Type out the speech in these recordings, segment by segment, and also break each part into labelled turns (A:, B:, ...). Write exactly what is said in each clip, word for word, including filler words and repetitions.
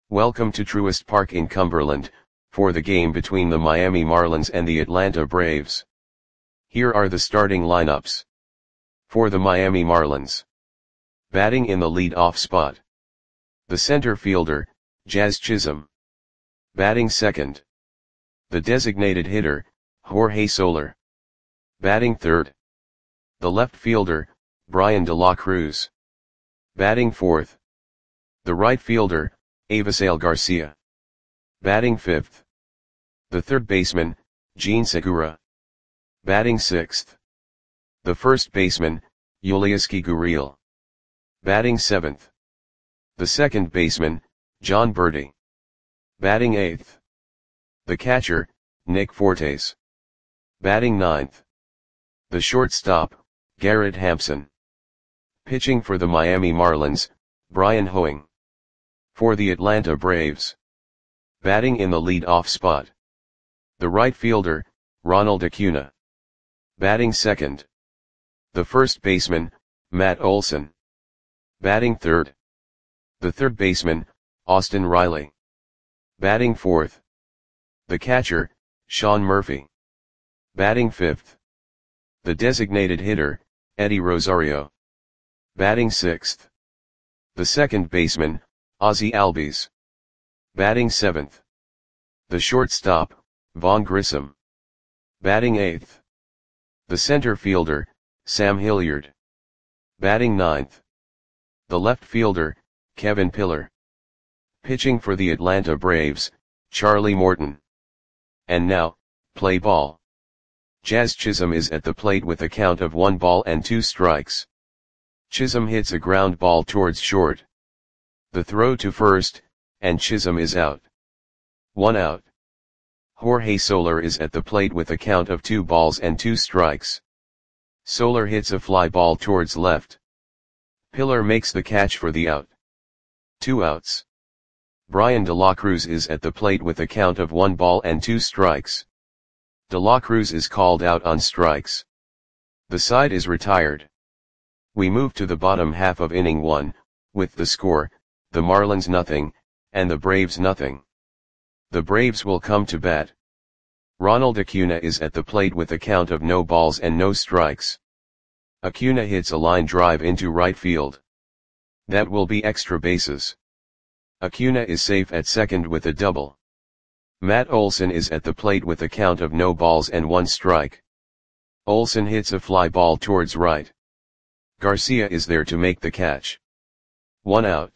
A: Welcome to Truist Park in Cumberland, for the game between the Miami Marlins and the Atlanta Braves. Here are the starting lineups. For the Miami Marlins. Batting in the lead-off spot. The center fielder, Jazz Chisholm. Batting second. The designated hitter, Jorge Soler. Batting third. The left fielder, Bryan De La Cruz. Batting fourth. The right fielder, Avisail Garcia. Batting fifth. The third baseman, Jean Segura. Batting sixth. The first baseman, Yulieski Gurriel. Batting seventh. The second baseman, Jon Berti. Batting eighth. The catcher, Nick Fortes. Batting ninth. The shortstop, Garrett Hampson. Pitching for the Miami Marlins, Bryan Hoeing. For the Atlanta Braves. Batting in the lead-off spot. The right fielder, Ronald Acuna. Batting second. The first baseman, Matt Olson. Batting third. The third baseman, Austin Riley. Batting fourth. The catcher, Sean Murphy. Batting fifth. The designated hitter, Eddie Rosario. Batting sixth. The second baseman, Ozzie Albies. Batting seventh. The shortstop, Vaughn Grissom. Batting eighth. The center fielder, Sam Hilliard. Batting ninth. The left fielder, Kevin Pillar. Pitching for the Atlanta Braves, Charlie Morton. And now, play ball. Jazz Chisholm is at the plate with a count of one ball and two strikes. Chisholm hits a ground ball towards short. The throw to first, and Chisholm is out. One out. Jorge Soler is at the plate with a count of two balls and two strikes. Soler hits a fly ball towards left. Pillar makes the catch for the out. Two outs. Bryan De La Cruz is at the plate with a count of one ball and two strikes. De La Cruz is called out on strikes. The side is retired. We move to the bottom half of inning one, with the score, the Marlins nothing, and the Braves nothing. The Braves will come to bat. Ronald Acuna is at the plate with a count of no balls and no strikes. Acuna hits a line drive into right field. That will be extra bases. Acuna is safe at second with a double. Matt Olson is at the plate with a count of no balls and one strike. Olson hits a fly ball towards right. Garcia is there to make the catch. One out.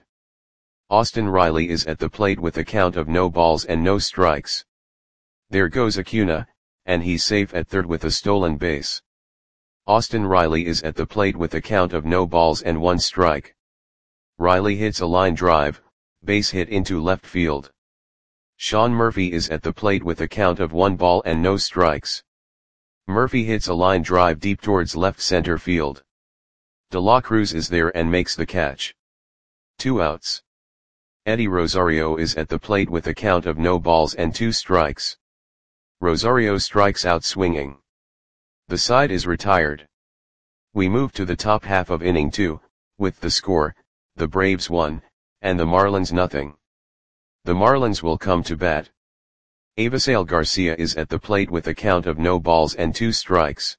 A: Austin Riley is at the plate with a count of no balls and no strikes. There goes Acuna, and he's safe at third with a stolen base. Austin Riley is at the plate with a count of no balls and one strike. Riley hits a line drive, base hit into left field. Sean Murphy is at the plate with a count of one ball and no strikes. Murphy hits a line drive deep towards left center field. De La Cruz is there and makes the catch. Two outs. Eddie Rosario is at the plate with a count of no balls and two strikes. Rosario strikes out swinging. The side is retired. We move to the top half of inning two, with the score, the Braves one, and the Marlins nothing. The Marlins will come to bat. Avisail Garcia is at the plate with a count of no balls and two strikes.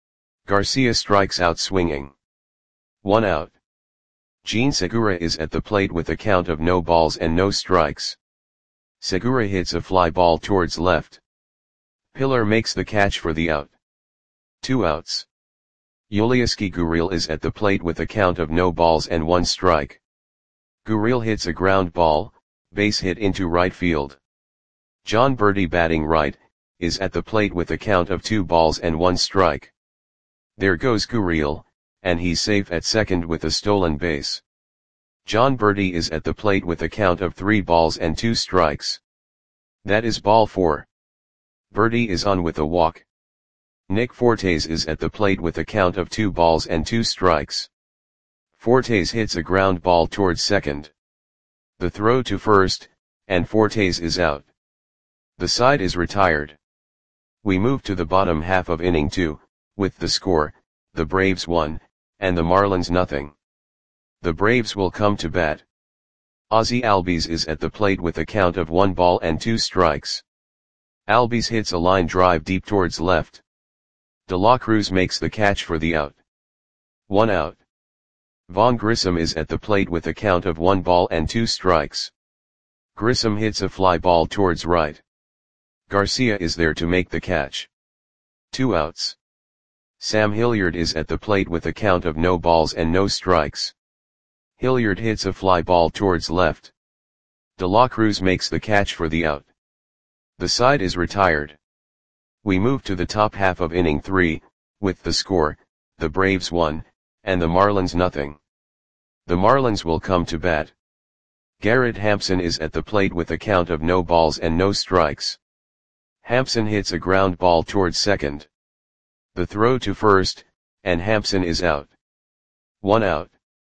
A: Garcia strikes out swinging. One out. Jean Segura is at the plate with a count of no balls and no strikes. Segura hits a fly ball towards left. Pillar makes the catch for the out. Two outs. Yulieski Gurriel is at the plate with a count of no balls and one strike. Gurriel hits a ground ball, base hit into right field. Jon Berti, batting right, is at the plate with a count of two balls and one strike. There goes Gurriel, and he's safe at second with a stolen base. Jon Berti is at the plate with a count of three balls and two strikes. That is ball four. Berti is on with a walk. Nick Fortes is at the plate with a count of two balls and two strikes. Fortes hits a ground ball towards second. The throw to first, and Fortes is out. The side is retired. We move to the bottom half of inning two, with the score, the Braves one, and the Marlins nothing. The Braves will come to bat. Ozzie Albies is at the plate with a count of one ball and two strikes. Albies hits a line drive deep towards left. De La Cruz makes the catch for the out. One out. Vaughn Grissom is at the plate with a count of one ball and two strikes. Grissom hits a fly ball towards right. Garcia is there to make the catch. Two outs. Sam Hilliard is at the plate with a count of no balls and no strikes. Hilliard hits a fly ball towards left. De La Cruz makes the catch for the out. The side is retired. We move to the top half of inning three, with the score, the Braves one, and the Marlins nothing. The Marlins will come to bat. Garrett Hampson is at the plate with a count of no balls and no strikes. Hampson hits a ground ball towards second. The throw to first, and Hampson is out. One out.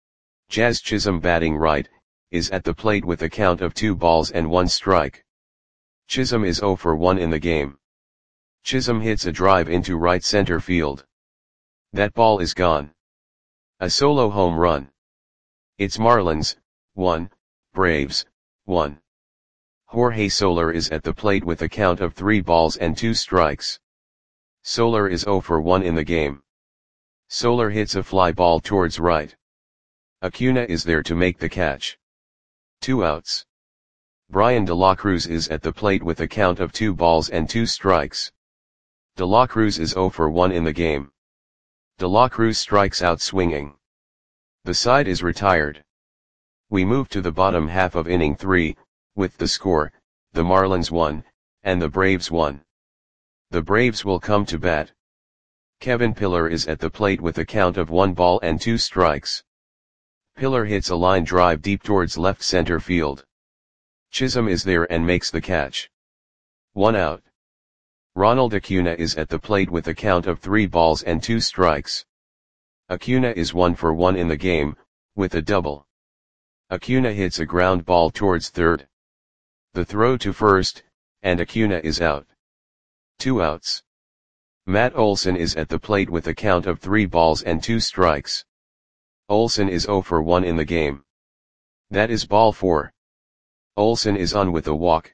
A: Jazz Chisholm, batting right, is at the plate with a count of two balls and one strike. Chisholm is oh for one in the game. Chisholm hits a drive into right center field. That ball is gone. A solo home run. It's Marlins, one, Braves, one. Jorge Soler is at the plate with a count of three balls and two strikes. Soler is oh for one in the game. Soler hits a fly ball towards right. Acuna is there to make the catch. Two outs. Brian De La Cruz is at the plate with a count of two balls and two strikes. De La Cruz is oh for one in the game. De La Cruz strikes out swinging. The side is retired. We move to the bottom half of inning three, with the score, the Marlins one, and the Braves one. The Braves will come to bat. Kevin Pillar is at the plate with a count of one ball and two strikes. Pillar hits a line drive deep towards left center field. Chisholm is there and makes the catch. One out. Ronald Acuna is at the plate with a count of three balls and two strikes. Acuna is one for one in the game, with a double. Acuna hits a ground ball towards third. The throw to first, and Acuna is out. Two outs. Matt Olson is at the plate with a count of three balls and two strikes. Olson is oh for one in the game. That is ball four. Olson is on with a walk.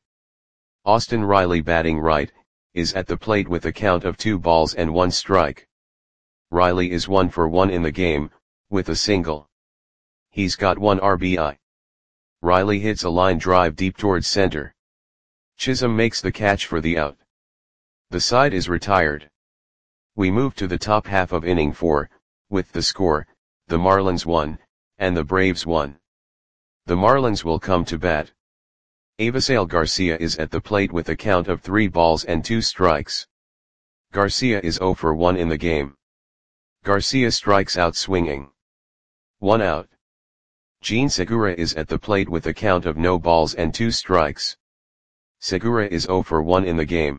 A: Austin Riley, batting right, is at the plate with a count of two balls and one strike. Riley is one for one in the game, with a single. He's got one R B I. Riley hits a line drive deep towards center. Chisholm makes the catch for the out. The side is retired. We move to the top half of inning four, with the score, the Marlins one, and the Braves one. The Marlins will come to bat. Avisail Garcia is at the plate with a count of three balls and two strikes. Garcia is oh for one in the game. Garcia strikes out swinging. One out. Jean Segura is at the plate with a count of no balls and two strikes. Segura is oh for one in the game.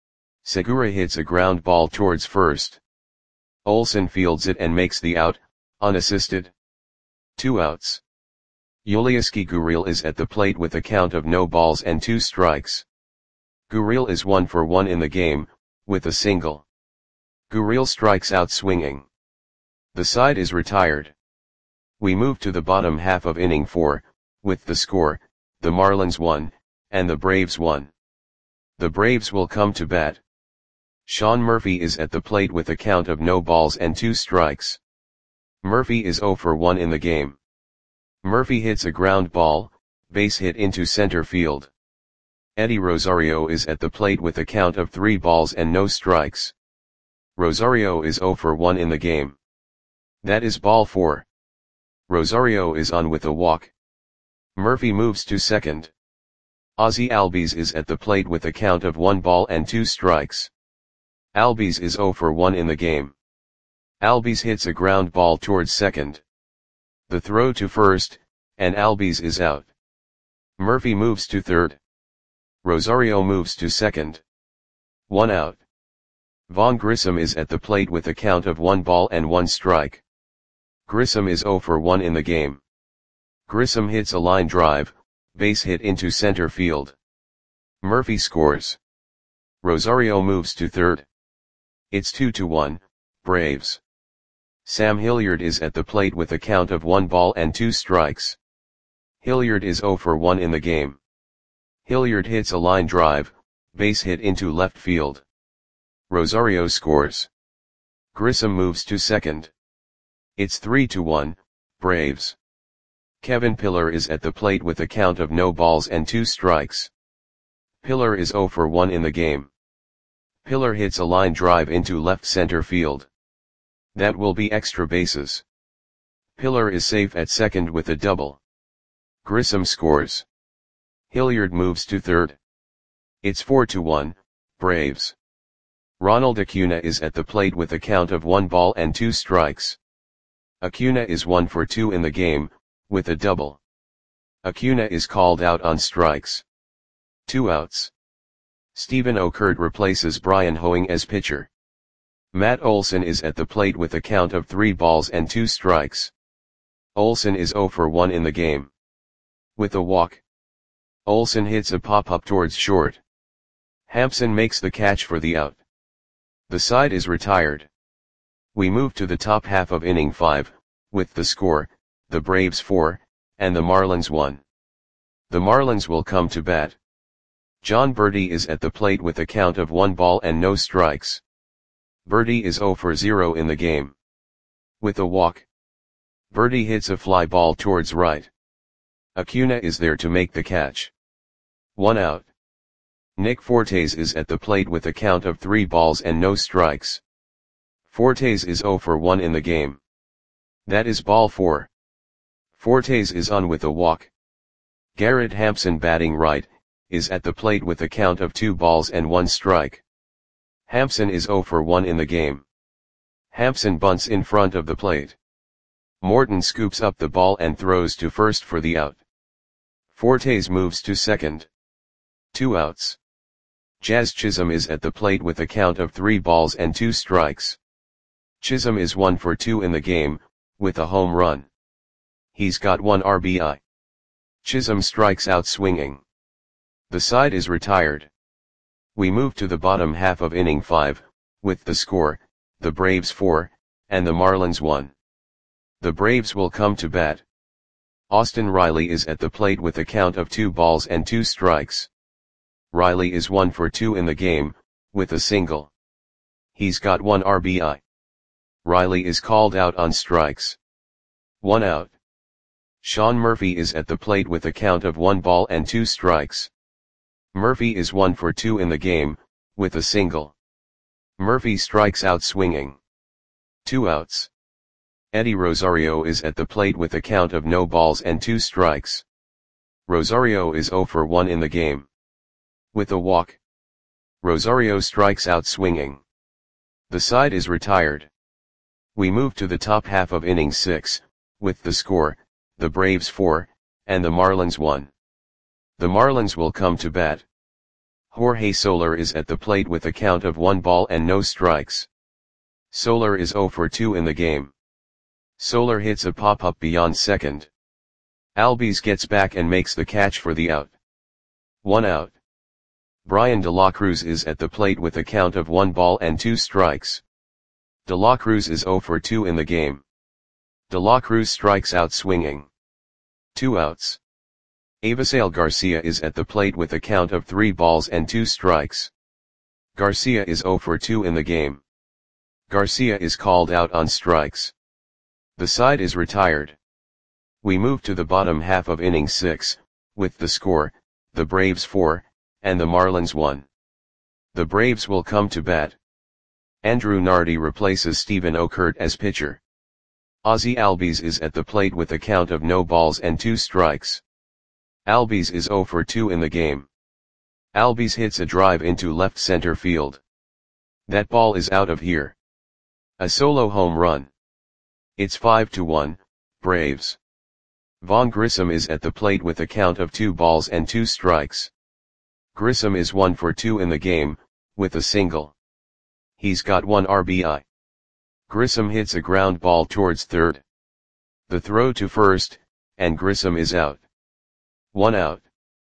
A: Segura hits a ground ball towards first. Olson fields it and makes the out, unassisted. Two outs. Yulieski Gurriel is at the plate with a count of no balls and two strikes. Gurriel is one for one in the game, with a single. Gurriel strikes out swinging. The side is retired. We move to the bottom half of inning four, with the score, the Marlins one, and the Braves one. The Braves will come to bat. Sean Murphy is at the plate with a count of no balls and two strikes. Murphy is oh for one in the game. Murphy hits a ground ball, base hit into center field. Eddie Rosario is at the plate with a count of three balls and no strikes. Rosario is oh for one in the game. That is ball four. Rosario is on with a walk. Murphy moves to second. Ozzie Albies is at the plate with a count of one ball and two strikes. Albies is oh for one in the game. Albies hits a ground ball towards second. The throw to first, and Albies is out. Murphy moves to third. Rosario moves to second. One out. Vaughn Grissom is at the plate with a count of one ball and one strike. Grissom is oh for one in the game. Grissom hits a line drive, base hit into center field. Murphy scores. Rosario moves to third. It's two to one, Braves. Sam Hilliard is at the plate with a count of one ball and two strikes. Hilliard is zero for one in the game. Hilliard hits a line drive, base hit into left field. Rosario scores. Grissom moves to second. It's three to one, Braves. Kevin Pillar is at the plate with a count of no balls and two strikes. Pillar is zero for one in the game. Pillar hits a line drive into left center field. That will be extra bases. Pillar is safe at second with a double. Grissom scores. Hilliard moves to third. It's four to one, Braves. Ronald Acuna is at the plate with a count of one ball and two strikes. Acuna is one for two in the game, with a double. Acuna is called out on strikes. Two outs. Stephen Okert replaces Brian Hoeing as pitcher. Matt Olson is at the plate with a count of three balls and two strikes. Olson is zero for one in the game. With a walk. Olson hits a pop-up towards short. Hampson makes the catch for the out. The side is retired. We move to the top half of inning five, with the score, the Braves four, and the Marlins one. The Marlins will come to bat. John Berti is at the plate with a count of one ball and no strikes. Berti is zero for zero in the game. With a walk. Berti hits a fly ball towards right. Acuna is there to make the catch. One out. Nick Fortes is at the plate with a count of three balls and no strikes. Fortes is zero for one in the game. That is ball four. Fortes is on with a walk. Garrett Hampson, batting right, is at the plate with a count of two balls and one strike. Hampson is zero for one in the game. Hampson bunts in front of the plate. Morton scoops up the ball and throws to first for the out. Fortes moves to second. Two outs. Jazz Chisholm is at the plate with a count of three balls and two strikes. Chisholm is one for two in the game, with a home run. He's got one R B I. Chisholm strikes out swinging. The side is retired. We move to the bottom half of inning five, with the score, the Braves four, and the Marlins one. The Braves will come to bat. Austin Riley is at the plate with a count of two balls and two strikes. Riley is one for two in the game, with a single. He's got one R B I. Riley is called out on strikes. One out. Sean Murphy is at the plate with a count of one ball and two strikes. Murphy is one for two in the game, with a single. Murphy strikes out swinging. Two outs. Eddie Rosario is at the plate with a count of no balls and two strikes. Rosario is zero for one in the game. With a walk. Rosario strikes out swinging. The side is retired. We move to the top half of inning six, with the score, the Braves four, and the Marlins one. The Marlins will come to bat. Jorge Soler is at the plate with a count of one ball and no strikes. Soler is zero for two in the game. Soler hits a pop-up beyond second. Albies gets back and makes the catch for the out. One out. Brian De La Cruz is at the plate with a count of one ball and two strikes. De La Cruz is zero for two in the game. De La Cruz strikes out swinging. Two outs. Avisail Garcia is at the plate with a count of three balls and two strikes. Garcia is zero for two in the game. Garcia is called out on strikes. The side is retired. We move to the bottom half of inning six, with the score, the Braves four, and the Marlins one. The Braves will come to bat. Andrew Nardi replaces Stephen Okert as pitcher. Ozzie Albies is at the plate with a count of no balls and two strikes. Albies is zero for two in the game. Albies hits a drive into left center field. That ball is out of here. A solo home run. It's five to one, Braves. Vaughn Grissom is at the plate with a count of two balls and two strikes. Grissom is one for two in the game, with a single. He's got one R B I. Grissom hits a ground ball towards third. The throw to first, and Grissom is out. One out.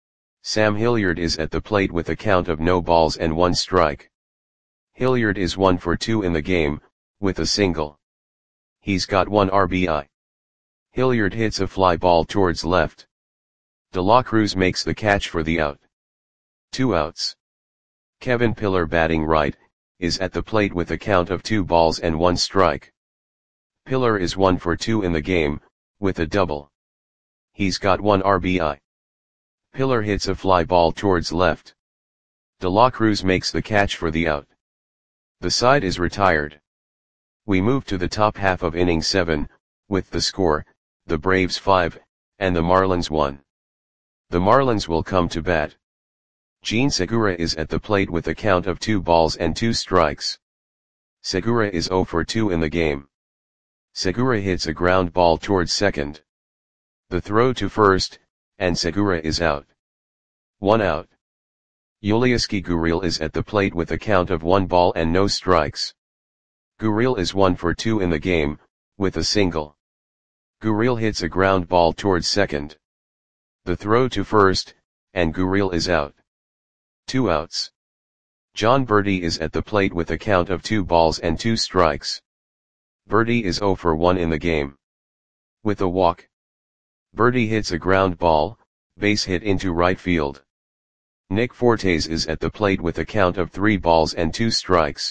A: Sam Hilliard is at the plate with a count of no balls and one strike. Hilliard is one for two in the game, with a single. He's got one R B I. Hilliard hits a fly ball towards left. De La Cruz makes the catch for the out. Two outs. Kevin Pillar, batting right, is at the plate with a count of two balls and one strike. Pillar is one for two in the game, with a double. He's got one R B I. Pillar hits a fly ball towards left. De La Cruz makes the catch for the out. The side is retired. We move to the top half of inning seven, with the score, the Braves five, and the Marlins one. The Marlins will come to bat. Jean Segura is at the plate with a count of two balls and two strikes. Segura is zero for two in the game. Segura hits a ground ball towards second. The throw to first, and Segura is out. One out. Yulieski Gurriel is at the plate with a count of one ball and no strikes. Gurriel is one for two in the game, with a single. Gurriel hits a ground ball towards second. The throw to first, and Gurriel is out. Two outs. John Berti is at the plate with a count of two balls and two strikes. Berti is zero for one in the game. With a walk. Berti hits a ground ball, base hit into right field. Nick Fortes is at the plate with a count of three balls and two strikes.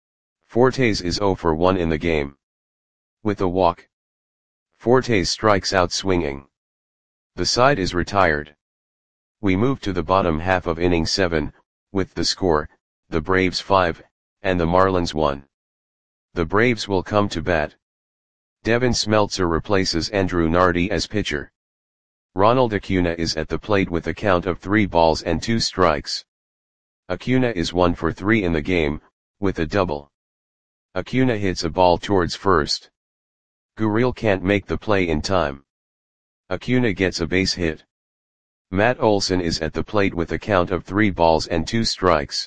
A: Fortes is zero for one in the game. With a walk. Fortes strikes out swinging. The side is retired. We move to the bottom half of inning seven, with the score, the Braves five, and the Marlins one. The Braves will come to bat. Devin Smeltzer replaces Andrew Nardi as pitcher. Ronald Acuna is at the plate with a count of three balls and two strikes. Acuna is one for three in the game, with a double. Acuna hits a ball towards first. Gurriel can't make the play in time. Acuna gets a base hit. Matt Olson is at the plate with a count of three balls and two strikes.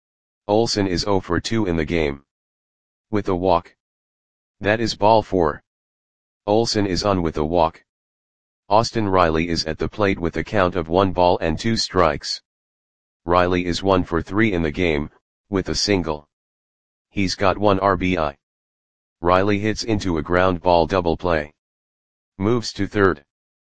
A: Olson is zero for two in the game. With a walk. That is ball four. Olson is on with a walk. Austin Riley is at the plate with a count of one ball and two strikes. Riley is one for three in the game, with a single. He's got one R B I. Riley hits into a ground ball double play. Moves to third.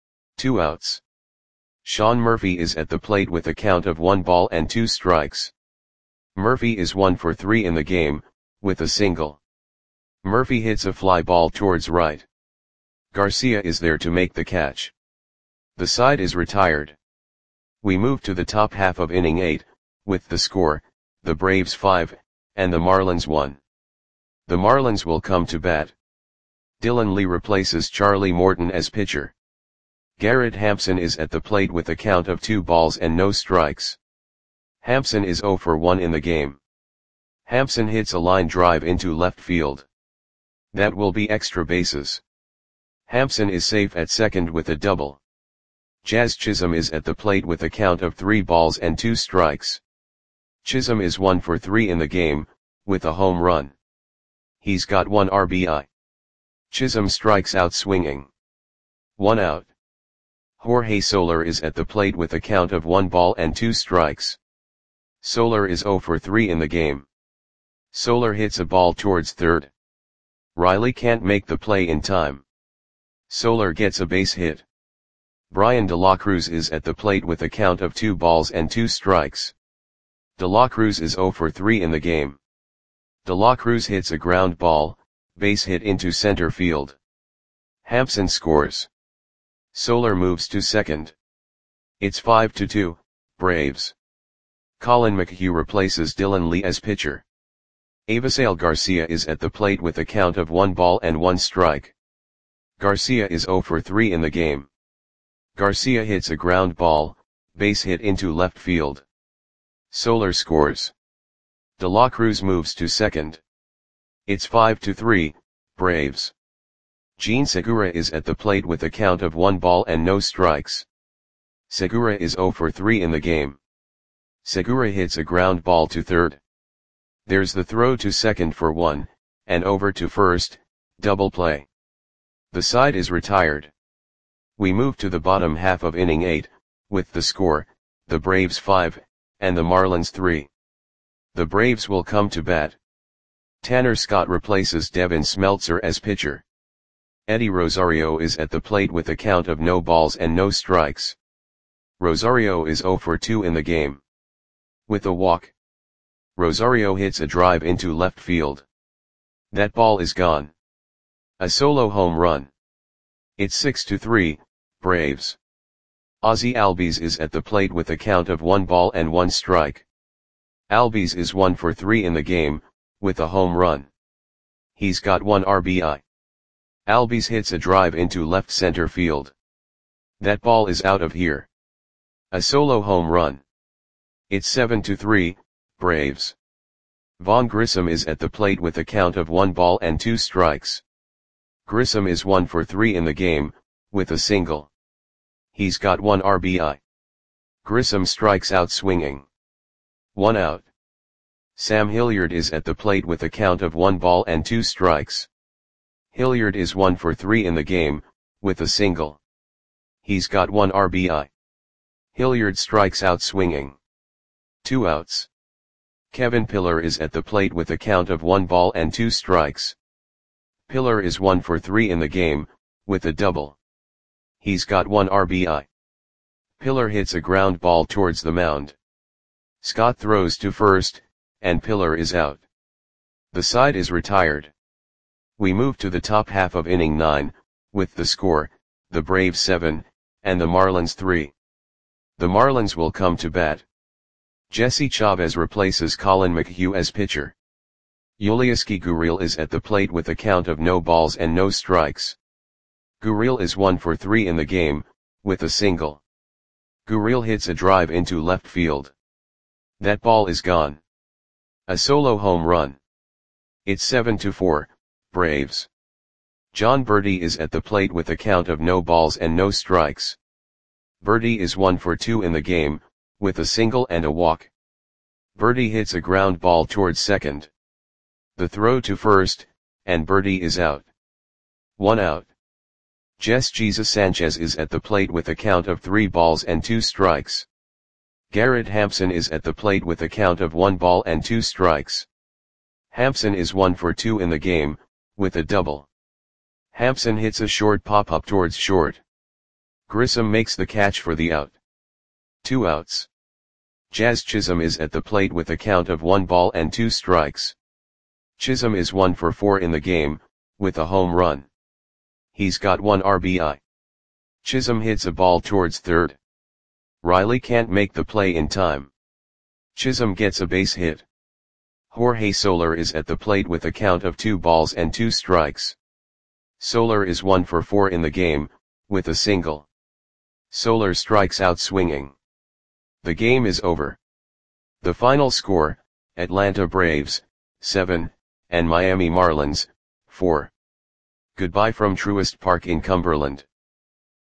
A: Two outs. Sean Murphy is at the plate with a count of one ball and two strikes. Murphy is one for three in the game, with a single. Murphy hits a fly ball towards right. Garcia is there to make the catch. The side is retired. We move to the top half of inning eight, with the score, the Braves five, and the Marlins one. The Marlins will come to bat. Dylan Lee replaces Charlie Morton as pitcher. Garrett Hampson is at the plate with a count of two balls and no strikes. Hampson is zero for one in the game. Hampson hits a line drive into left field. That will be extra bases. Hampson is safe at second with a double. Jazz Chisholm is at the plate with a count of three balls and two strikes. Chisholm is one for three in the game, with a home run. He's got one R B I. Chisholm strikes out swinging. One out. Jorge Soler is at the plate with a count of one ball and two strikes. Soler is zero for three in the game. Soler hits a ball towards third. Riley can't make the play in time. Soler gets a base hit. Brian De La Cruz is at the plate with a count of two balls and two strikes. De La Cruz is zero for three in the game. De La Cruz hits a ground ball, base hit into center field. Hampson scores. Soler moves to second. It's five to two, Braves. Colin McHugh replaces Dylan Lee as pitcher. Avisail Garcia is at the plate with a count of one ball and one strike. Garcia is zero for three in the game. Garcia hits a ground ball, base hit into left field. Soler scores. De La Cruz moves to second. It's five to three, Braves. Jean Segura is at the plate with a count of one ball and no strikes. Segura is zero for three in the game. Segura hits a ground ball to third. There's the throw to second for one, and over to first, double play. The side is retired. We move to the bottom half of inning eight, with the score, the Braves five, and the Marlins three. The Braves will come to bat. Tanner Scott replaces Devin Smeltzer as pitcher. Eddie Rosario is at the plate with a count of no balls and no strikes. Rosario is zero for two in the game. With a walk, Rosario hits a drive into left field. That ball is gone. A solo home run. It's six to three, Braves. Ozzie Albies is at the plate with a count of one ball and one strike. Albies is one for three in the game, with a home run. He's got one R B I. Albies hits a drive into left center field. That ball is out of here. A solo home run. It's seven to three, Braves. Vaughn Grissom is at the plate with a count of one ball and two strikes. Grissom is one for three in the game, with a single. He's got one R B I. Grissom strikes out swinging. One out. Sam Hilliard is at the plate with a count of one ball and two strikes. Hilliard is one for three in the game, with a single. He's got one R B I. Hilliard strikes out swinging. Two outs. Kevin Pillar is at the plate with a count of one ball and two strikes. Pillar is one for three in the game, with a double. He's got one R B I. Pillar hits a ground ball towards the mound. Scott throws to first, and Pillar is out. The side is retired. We move to the top half of inning nine, with the score, the Braves seven, and the Marlins three. The Marlins will come to bat. Jesse Chavez replaces Colin McHugh as pitcher. Yulieski Gurriel is at the plate with a count of no balls and no strikes. Gurriel is one for three in the game, with a single. Gurriel hits a drive into left field. That ball is gone. A solo home run. It's seven to four, Braves. John Berti is at the plate with a count of no balls and no strikes. Berti is one for two in the game, with a single and a walk. Berti hits a ground ball towards second. The throw to first, and Berti is out. One out. Jess Jesus Sanchez is at the plate with a count of three balls and two strikes. Garrett Hampson is at the plate with a count of one ball and two strikes. Hampson is one for two in the game, with a double. Hampson hits a short pop-up towards short. Grissom makes the catch for the out. Two outs. Jazz Chisholm is at the plate with a count of one ball and two strikes. Chisholm is one for four in the game, with a home run. He's got one R B I. Chisholm hits a ball towards third. Riley can't make the play in time. Chisholm gets a base hit. Jorge Soler is at the plate with a count of two balls and two strikes. Soler is one for four in the game, with a single. Soler strikes out swinging. The game is over. The final score, Atlanta Braves, seven, and Miami Marlins, four. Goodbye from Truist Park in Cumberland.